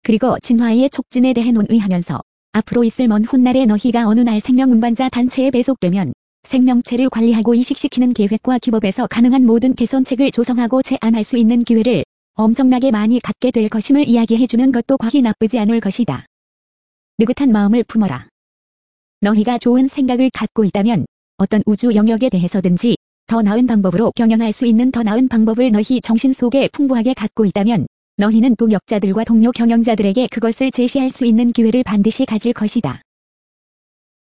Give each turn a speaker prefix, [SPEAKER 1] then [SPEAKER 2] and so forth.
[SPEAKER 1] 그리고 진화의 촉진에 대해 논의하면서 앞으로 있을 먼 훗날에 너희가 어느 날 생명 운반자 단체에 배속되면 생명체를 관리하고 이식시키는 계획과 기법에서 가능한 모든 개선책을 조성하고 제안할 수 있는 기회를 엄청나게 많이 갖게 될 것임을 이야기해주는 것도 과히 나쁘지 않을 것이다. 느긋한 마음을 품어라. 너희가 좋은 생각을 갖고 있다면 어떤 우주 영역에 대해서든지 더 나은 방법으로 경영할 수 있는 더 나은 방법을 너희 정신 속에 풍부하게 갖고 있다면 너희는 동역자들과 동료 경영자들에게 그것을 제시할 수 있는 기회를 반드시 가질 것이다.